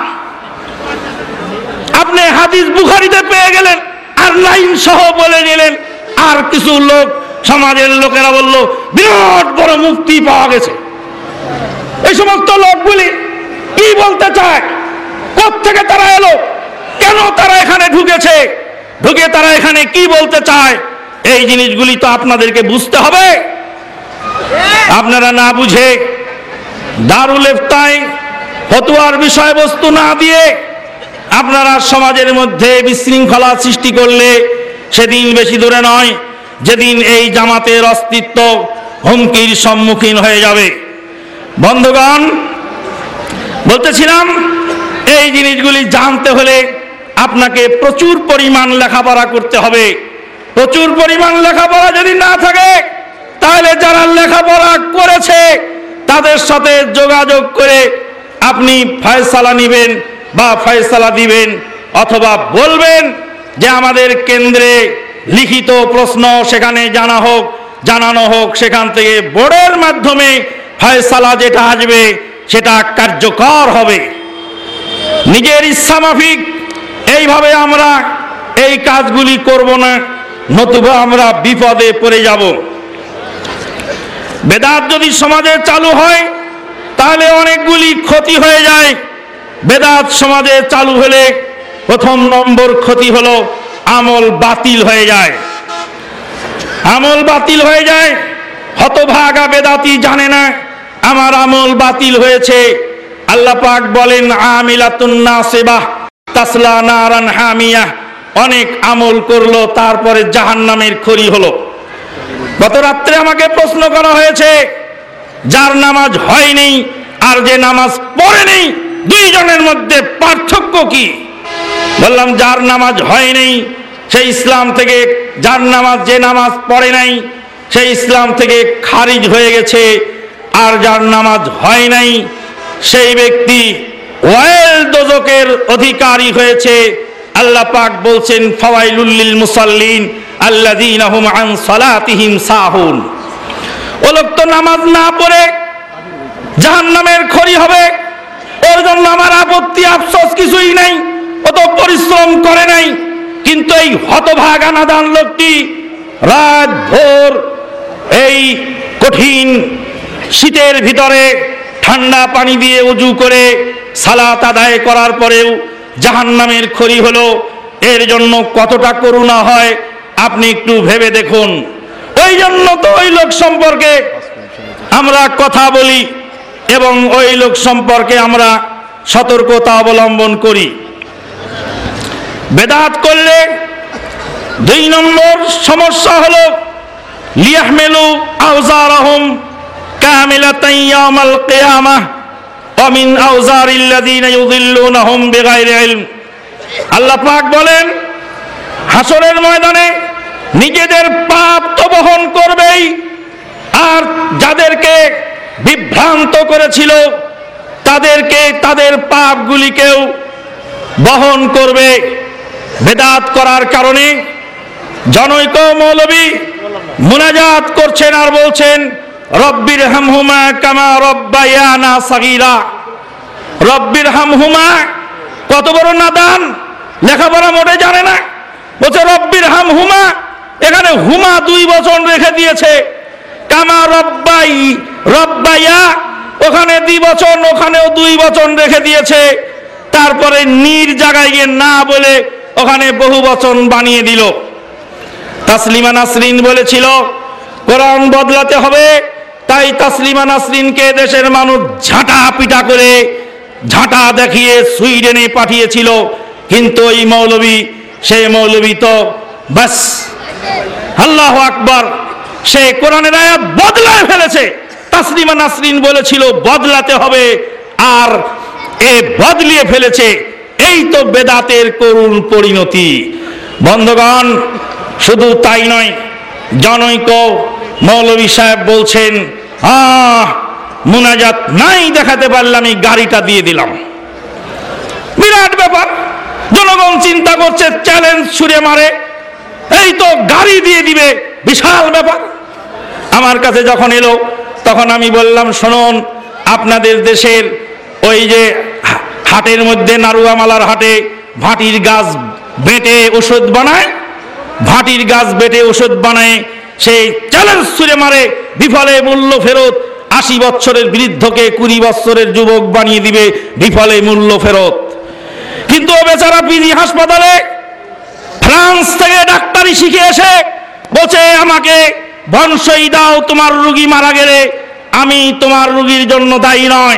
আপনি হাদিস বুখারীতে পেয়ে গেলেন আর লাইন সহ বলে নিলেন। আর কিছু লোক, সমাজের লোকেরা বলল, বিরাট বড় মুফতি পাওয়া গেছে। এই সমস্ত লোকগুলি কি বলতে চায়? কোত্থেকে তারা এলো? কেন তারা এখানে ঢুকেছে? ঢুকে তারা এখানে কি বলতে চায়? এই জিনিসগুলি তো আপনাদেরকে বুঝতে হবে। আপনারা না বুঝে দারুল ইফতায় ফতোয়ার বিষয়বস্তু না দিয়ে আপনারা সমাজের মধ্যে বিশৃঙ্খলা সৃষ্টি করলে সেদিন বেশি দূরে নয় যেদিন এই জামাতের অস্তিত্ব হুমকির সম্মুখীন হয়ে যাবে। বন্ধুগণ, বলতেছিলাম এই জিনিসগুলি জানতে হলে আপনাকে প্রচুর পরিমাণ লেখাপড়া করতে হবে। প্রচুর পরিমাণ লেখাপড়া যদি না থাকে তাহলে যারা লেখাপড়া করেছে তাদের সাথে যোগাযোগ করে আপনি ফয়সালা নেবেন বা ফয়সালা দিবেন, অথবা বলবেন যে আমাদের কেন্দ্রে লিখিত প্রশ্ন সেখানে জানানো হোক, সেখান থেকে বোর্ডের মাধ্যমে ফয়সালা যেটা আসবে সেটা কার্যকর হবে। নিজের ইচ্ছা মাফিক এইভাবে আমরা এই কাজগুলি করব না, নতুবা আমরা বিপদে পড়ে যাব। বেদাত যদি সমাজে চালু হয় তাহলে অনেকগুলি ক্ষতি হয়ে যায়। বেদাত সমাজে চালু হলে প্রথম নম্বর ক্ষতি হলো আমল বাতিল হয়ে যায়। আমল বাতিল হয়ে যায়। হতভাগা বেদাতি জানে না আমার আমল বাতিল হয়েছে। আল্লাহ পাক বলেন, আমিলাতুন নাসিবাহ তাসলা নারান হামিয়াহ, অনেক আমল করলো তারপরে জাহান্নামের খড়ি হলো। গত রাত্রে আমাকে প্রশ্ন করা হয়েছে, যার নামাজ হয়নি আর যে নামাজ পড়ে নেই দুইজনের মধ্যে পার্থক্য কি? বললাম, যার নামাজ হয়নি সেই ইসলাম থেকে, যে নামাজ পড়ে নাই সেই ইসলাম থেকে খারিজ হয়ে গেছে, আর যার নামাজ হয় নাই সেই ব্যক্তি ওয়াইল দোজকের অধিকারী হয়েছে। আল্লাহ পাক বলছেন, ফাওয়াইলুল লিল মুসাল্লিন আল্লাযীনা হুম আন সালাতিহিম সাহুন। ও লোক তো নামাজ না পড়ে জাহান্নামের খড়ি হবে, ওর জন্য আমার আপত্তি আফসোস কিছুই নাই, ও তো পরিশ্রম করে নাই। কিন্তু এই হতভাগা নাদান লোকটি রাত ভোর এই কঠিন শীতের ভিতরে ঠান্ডা পানি দিয়ে উজু করে সালাত আদায় করার পরেও জাহান্নামের খড়ি হলো। এর জন্য কতটা করুণা হয় আপনি একটু ভেবে দেখুন। ওই জন্য তো ওই লোক সম্পর্কে আমরা কথা বলি এবং ওই লোক সম্পর্কে আমরা সতর্কতা অবলম্বন করি। বেদাত করলে 2 নম্বর সমস্যা হলো লিয়াহমিলু আওজারহুম কামিলাতান ইয়াউমাল কিয়ামাহ ওয়া মিন আওজারিল্লাযিনা ইউযিল্লুনাহুম বিগাইরি ইলম। আল্লাহ পাক বলেন হাসরের ময়দানে নিজেদের পাপ তো বহন করবেই, আর যাদেরকে বিভ্রান্ত করেছিল তাদেরকে তাদের পাপগুলিকেও বহন করবে। বেদাত করার কারণে জনৈক মৌলবী মুনাজাত করছেন আর বলছেন রব্বির হামহুমা কামা রব্বায়ানা সাগীরা। রব্বির হামহুমা, কত বড় নাদান, লেখাপড়া মোটে জানে না, বলছে রব্বির হামহুমা, এখানে হুমা 2 বচন রেখে দিয়েছে, কামা রব্বায়া ওখানে 2 বচন, ওখানেও 2 বচন রেখে দিয়েছে, তারপরে নির জায়গায় গিয়ে না বলে ওখানে বহু বচন বানিয়ে দিল। তাসলিমা নাসরিন বলেছিল কোরআন বদলাতে হবে, তাই তাসলিমা নাসরিনকে দেশের মানুষ ঝাঁটা পিটা করে ঝাঁটা দেখিয়ে সুইডেনে পাঠিয়েছিল। কিন্তু এই মৌলবী, সেই মৌলবী তো বাস আল্লাহু আকবার, সে কোরআনের আয়াত বদলায় ফেলেছে। তাসলিমা নাসরিন বলেছিল বদলাতে হবে, আর এ বদলিয়ে ফেলেছে। এই তো বেদাতের করুণ পরিণতি। বন্ধুগণ, শুধু তাই নয়, জনৈক মৌলভী সাহেব বলছেন মুনাজাত নাই দেখাতে পারলাম, এই গাড়িটা দিয়ে দিলাম। বিরাট ব্যাপার। জনগণ চিন্তা করছে চ্যালেঞ্জ ছুড়ে মারে, এই তো গাড়ি দিয়ে দিবে, বিশাল ব্যাপার। আমার কাছে যখন এলো তখন আমি বললাম শুনুন, আপনাদের দেশের ওই যে হাটের মধ্যে নারুয়ামালার হাটে ভাটির গাছ বেটে ওষুধ বানায়, ভাটির গাছ বেটে ওষুধ বানায়, সেই চ্যালেঞ্জ ছুড়ে মারে বিফলে মূল্য ফেরত। 80 বছরের বৃদ্ধকে 20 বছরের যুবক বানিয়ে দিবে, বিফলে মূল্য ফেরত। কিন্তু ও বেচারা পিজি হাসপাতালে ফ্রান্স থেকে ডাক্তারি শিখে এসে বলছে আমাকে বংশই দাও, তোমার রুগী মারা গেলে আমি তোমার রুগীর জন্য দায়ী নয়।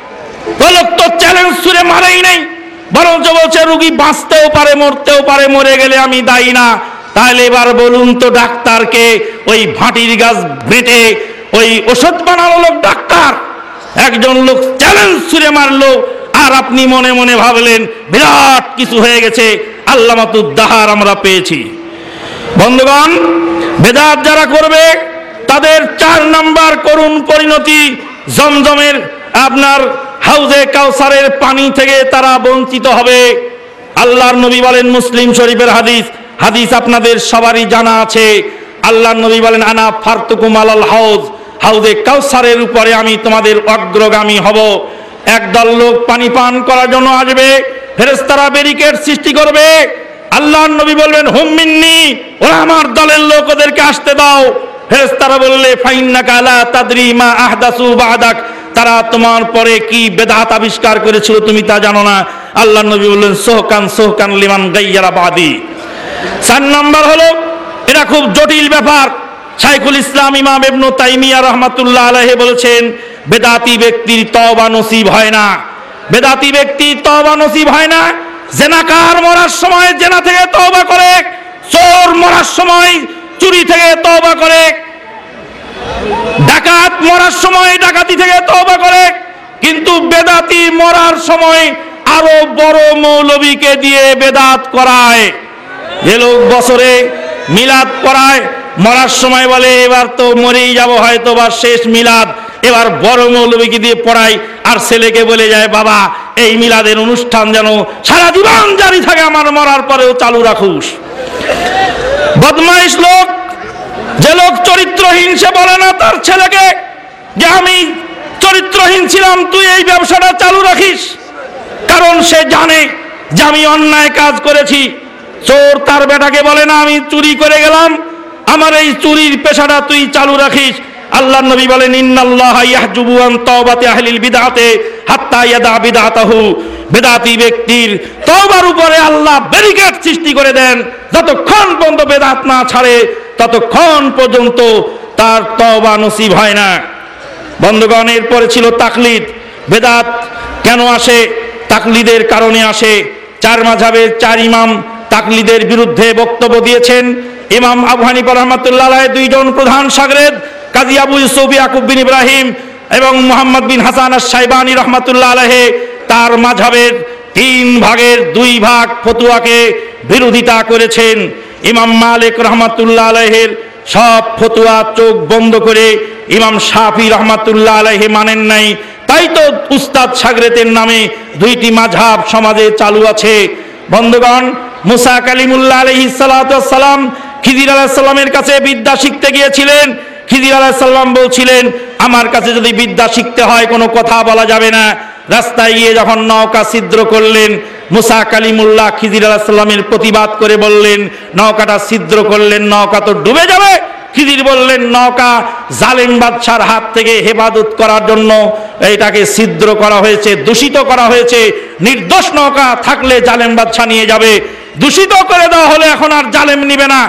ও লোক তো চ্যালেঞ্জ ছুড়ে মারেই নেই, বরঞ্চ বলছে রুগী বাঁচতেও পারে মরতেও পারে, মরে গেলে আমি দায়ী না। তাহলে এবার বলুন তো ডাক্তারকে ওই ভাটির গাছ বেটে ওই ওষুধ বানানো লোক ডাক্তার, একজন লোক চ্যালেঞ্জ ছুড়ে মারলো, আর আপনি মনে মনে ভাবলেন বিরাট কিছু হয়ে গেছে, আল্লামাতুদ্দাহার আমরা পেয়েছি। বন্ধুগণ, বেদাত যারা করবে তাদের 4 নাম্বার করুণ পরিণতি, জমজমের আপনার হাউজে কাউসারের পানি থেকে তারা বঞ্চিত হবে। আল্লাহর নবী বলেন, মুসলিম শরীফের হাদিস, হাদিস আপনাদের সবারই জানা আছে, আল্লাহর নবী বলেন আনা ফারতুকুম আলাল হাউজ, হাউজে কাউসারের উপরে আমি তোমাদের অগ্রগামী হব। একদল লোক পানি পান করার জন্য আসবে, ফেরেশতারা ব্যারিকেড সৃষ্টি করবে। আল্লাহর নবী বলবেন হুম মিন্নি, ওরা আমার দলের লোক, ওদেরকে আসতে দাও। ফেরেশতারা বললে ফাইন্নাকা লা তাদরি মা আহদাসু বাদাক, তারা তোমার পরে কি বেদাত আবিষ্কার করেছিল তুমি তা জানো না। আল্লাহর নবী বললেন সোহকান সোহকান লিমান গাইয়ারা বাদি। 4 নাম্বার হলো, এটা খুব জটিল ব্যাপার। শাইখুল ইসলাম ইমাম ইবনে তাইমিয়া রাহমাতুল্লাহ আলাইহি বলেছেন বেদাতি ব্যক্তির তওবা নসিব হয় না। বেদাতি ব্যক্তির তওবা নসিব হয় না। জেনাকার মরার সময় জেনা থেকে তওবা করে, চোর মরার সময় চুরি থেকে তওবা করে, ডাকাত মরার সময় ডাকাতি থেকে তওবা করে, কিন্তু বেদাতি মরার সময় আরো বড় মৌলবীকে দিয়ে বেদাত করায়। যে লোক বছরে মিলাদ পড়ায়, মরার সময় বলে এবার তো মরেই যাব, হয়তো বা শেষ মিলাদ, এবার বড় মৌলবীকে দিয়ে পড়ায়, আর ছেলেকে বলে যায় বাবা এই মিলাদের অনুষ্ঠান যেন সারা জীবন জারি থাকে, আমার মরার পরেও চালু রাখুস। বদমাইশ লোক, যে লোক চরিত্রহীন, সে বলে না তার ছেলেকে যে আমি চরিত্রহীন ছিলাম, তুই এই ব্যবসাটা চালু রাখিস, কারণ সে জানে যে আমি অন্যায় কাজ করেছি। চোর তার বেটাকে বলে না আমি চুরি করে গেলাম, আমার এই চুরির পেশাটা তুই চালু রাখিস। আল্লাহর নবী বলেন ইন্নাল্লাহা ইয়াহজুবু আন তাওবাতি আহলিল বিদআতি হাত্তা ইয়াদা বিদআতাহু, বেদাতি ব্যক্তির তওবার উপরে আল্লাহ ব্যারিকেড সৃষ্টি করে দেন, যতক্ষণ পর্যন্ত বেদাত না ছাড়ে ততক্ষণ পর্যন্ত তার তওবা নসিব হয় না। বন্ধুগণ, এরপরে ছিল তাকলিদ। বেদাত কেন আসে? তাকলিদের কারণে আসে। চার মাযহাবের চার ইমাম তাকলিদের বিরুদ্ধে বক্তব্য দিয়েছেন। ইমাম আবু হানিফা রাহমাতুল্লাহ আলাইহি দুইজন প্রধান শাগরেদ কাজী আবু ইউসুফ ইয়াকুব বিন ইব্রাহিম এবং মুহাম্মদ বিন হাসান আশ-শাইবানী রাহমাতুল্লাহ আলাইহি তার মাযহাবের 3 ভাগের 2 ভাগ ফতোয়াকে বিরোধিতা করেছেন। ইমাম মালিক রাহমাতুল্লাহ আলাইহির সব ফতোয়া চোখ বন্ধ করে ইমাম শাফি রাহমাতুল্লাহ আলাইহি মানেন নাই। তাই তো উস্তাদ শাগরেদের নামে 2টি মাযহাব সমাজে চালু আছে। বন্ধুগণ, মুসা কালিমুল্লাহ আলাইহিস সালাতু ওয়াস সালাম খিজির আলাইহিস সালামের কাছে বিদ্যা শিখতে গিয়েছিলেন। খিজির আলাইহিস সালাম বলছিলেন আমার কাছে যদি বিদ্যা শিখতে হয় কোনো কথা বলা যাবে না। রাস্তায় গিয়ে যখন নৌকা ছিদ্র করলেন, মুসা কালিমুল্লাহ খিজির আলাইহিস সালামের প্রতিবাদ করে বললেন নৌকাটা ছিদ্র করলেন, নৌকা তো ডুবে যাবে। খিজির বললেন নৌকা জালেম বাদশার হাত থেকে হেফাজত করার জন্য এটাকে ছিদ্র করা হয়েছে, দূষিত করা হয়েছে। নির্দোষ নৌকা থাকলে জালেম বাদশা নিয়ে যাবে, দূষিত করে দেওয়া হলে এখন আর জালেম নিবে না।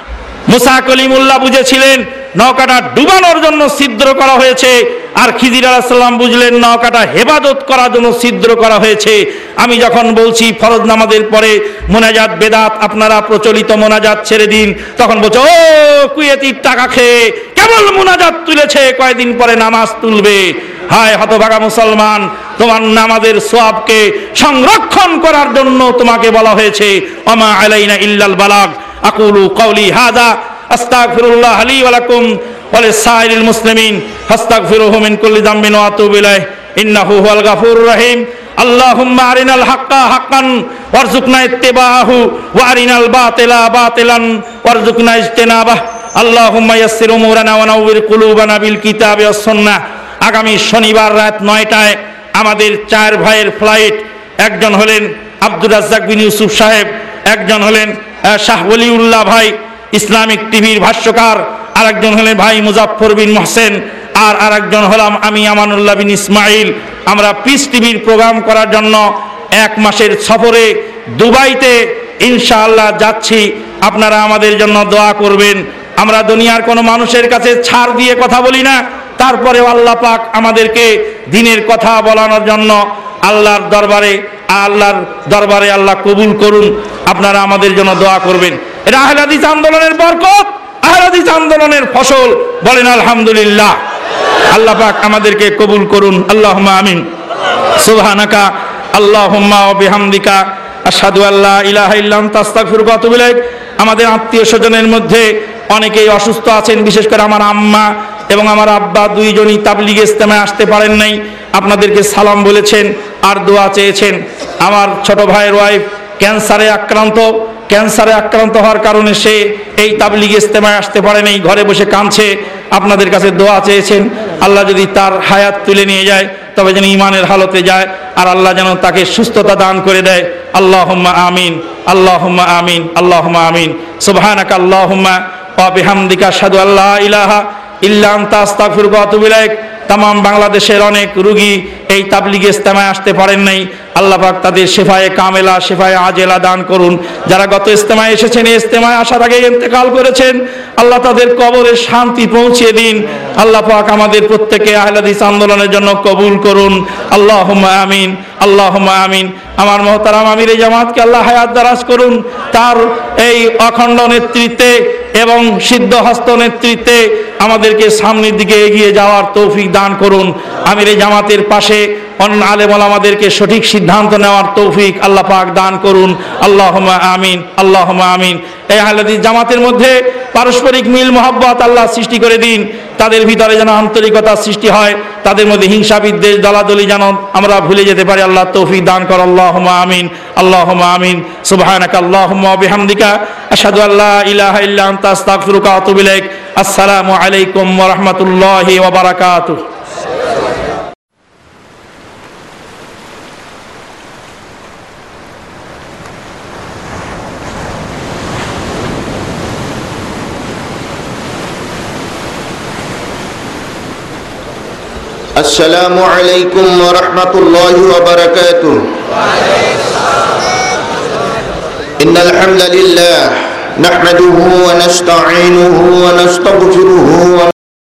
মুসা কালিমুল্লাহ বুঝেছিলেন নৌকাটা ডুবানোর জন্য ছিদ্র করা হয়েছে, আর খিজির আলাইহিস সালাম বুঝলেন নৌকাটা হেফাজত করার জন্য ছিদ্র করা হয়েছে। আমি যখন বলছি ফরজ নামাজের পরে মোনাজাত বেদাত, আপনারা প্রচলিত মোনাজাত ছেড়ে দিন, তখন বলছে ও কুয়েতির টাকা খেয়ে কেবল মোনাজাত তুলেছে, কয়েকদিন পরে নামাজ তুলবে। হায় হতভাগা মুসলমান, তোমার নামাজের সওয়াবকে সংরক্ষণ করার জন্য তোমাকে বলা হয়েছে ওমা আলাইনা ইল্লাল বালাগ। আকুলু কওলি হাযা আস্তাগফিরুল্লাহ লি ওয়া লাকুম ওয়া লিসাইরিল মুসলিমিন ফাস্তাগফিরুহু মিন কুল্লি যামবিন ওয়া আতুবু ইলাইহি ইন্নাহু হুয়াল গাফুরুর রহিম। আল্লাহুম্মা আরিনাল হাক্কা হাক্কান ওয়ারযুকনা ইত্তিবাআহু ওয়া আরিনাল বাতিলা বাতিলান ওয়ারযুকনা ইজতিনাবাহ। আল্লাহুম্মা ইয়াসসির উমুরানা ওয়া নাওয়ির কুলুবানা বিল কিতাবি ওয়াস সুন্নাহ। আগামী শনিবার রাত 9টায় আমাদের 4 ভাইয়ের ফ্লাইট। একজন হলেন আব্দুর রাজ্জাক বিন ইউসুফ সাহেব, একজন হলেন শাহ ওলিউল্লাহ ভাই ইসলামিক টিভির ভাষ্যকার, আরেকজন হলেন ভাই মুজাফফর বিন মোহসেন, আর আরেকজন হলাম আমি আমানুল্লাহ বিন ইসমাইল। আমরা পিস টিভির প্রোগ্রাম করার জন্য 1 মাসের সফরে দুবাইতে ইনশাআল্লাহ যাচ্ছি। আপনারা আমাদের জন্য দোয়া করবেন। আমরা দুনিয়ার কোনো মানুষের কাছে ছাড় দিয়ে কথা বলি না, তারপরেও আল্লাহ পাক আমাদেরকে দ্বীনের কথা বলানোর জন্য আল্লাহর দরবারে আল্লাহ কবুল করুন। আপনারা আমাদের জন্য দোয়া করবেন। এটা আহলে হাদিস আন্দোলনের বরকত, আহলে হাদিস আন্দোলনের ফসল। বলেন আলহামদুলিল্লাহ। আল্লাহ পাক আমাদেরকে কবুল করুন। আল্লাহুম্মা আমিন। সুবহানাকা আল্লাহুম্মা ওয়া বিহামদিকা আশহাদু আল্লা ইলাহা ইল্লা আনতা আস্তাগফিরুকা ওয়া আতুবু ইলাইক। আমাদের আত্মীয় স্বজনের মধ্যে অনেকেই অসুস্থ আছেন, বিশেষ করে আমার আম্মা এবং আমার আব্বা দুইজনই তাবলিগ ইজতেমায় আসতে পারেন নাই। আপনাদেরকে সালাম বলেছেন আর দোয়া চেয়েছেন। আমার ছোট ভাইয়ের ওয়াইফ ক্যান্সারে আক্রান্ত হওয়ার কারণে সে এই তাবলিগ ইজতেমায় আসতে পারে নাই, ঘরে বসে কাঁদছে। আপনাদের কাছে দোয়া চেয়েছেন আল্লাহ যদি তার হায়াত তুলে নিয়ে যায় তবে যেন ঈমানের হালতে যায়, আর আল্লাহ যেন তাকে সুস্থতা দান করে দেয়। আল্লাহুম্মা আমিন, আল্লাহুম্মা আমিন, আল্লাহুম্মা আমিন। সুবহানাকা আল্লাহুম্মা ওয়া বিহামদিকা আশহাদু আল্লা ইলাহা ইল্লা আনতা আস্তাগফিরুকা ওয়া আতুবু ইলাইক। তামাম বাংলাদেশের অনেক রোগী এই তাবলিগ ইজতেমায় আসতে পারেন নাই। আল্লাহ পাক তাদের শেফায়ে কামেলা, শেফায়ে আজেলা দান করুন। যারা গত ইজতেমায় এসেছেন, এই ইজতেমায় আসার আগে ইন্তেকাল করেছেন, আল্লাহ তাদের কবরে শান্তি পৌঁছিয়ে দিন। আল্লাহ পাক আমাদের প্রত্যেককে আহলে হাদিস আন্দোলনের জন্য কবুল করুন। আল্লাহুম্মা আমিন, আল্লাহুম্মা আমিন। আমার মুহতারাম আমিরে জামাতকে আল্লাহ হায়াত দারাজ করুন। তার এই অখণ্ড নেতৃত্বে এবং সিদ্ধহস্ত নেতৃত্বে আমাদেরকে সামনের দিকে এগিয়ে যাওয়ার তৌফিক দান করুন। আমিরে জামাতের পাশে অন্য আলেম ওলামাদেরকে সঠিক সিদ্ধান্ত নেওয়ার তৌফিক আল্লাহ পাক দান করুন। আল্লাহুম্মা আমিন, আল্লাহুম্মা আমিন। এই আহলে হাদিস জামাতের মধ্যে পারস্পরিক মিল মহব্বত আল্লাহ সৃষ্টি করে দিন। তাদের ভিতরে যেন আন্তরিকতা সৃষ্টি হয়, তাদের মধ্যে হিংসা বিদ্বেষ দলাদলি যেন আমরা ভুলে যেতে পারি। আল্লাহ তৌফিক দান কর। আল্লাহুম্মা আমিন, আল্লাহুম্মা আমিন। সুবহানাকা আল্লাহুম্মা ওয়া বিহামদিকা আশহাদু আল্লা ইলাহা ইল্লা আনতা আস্তাগফিরুকা ওয়া আতুবু ইলাইক। আসসালামু আলাইকুম ওয়া রাহমাতুল্লাহি ওয়া বারাকাতুহু। السلام عليكم ورحمة الله وبركاته. إن الحمد لله نحمده ونستعينه ونستغفره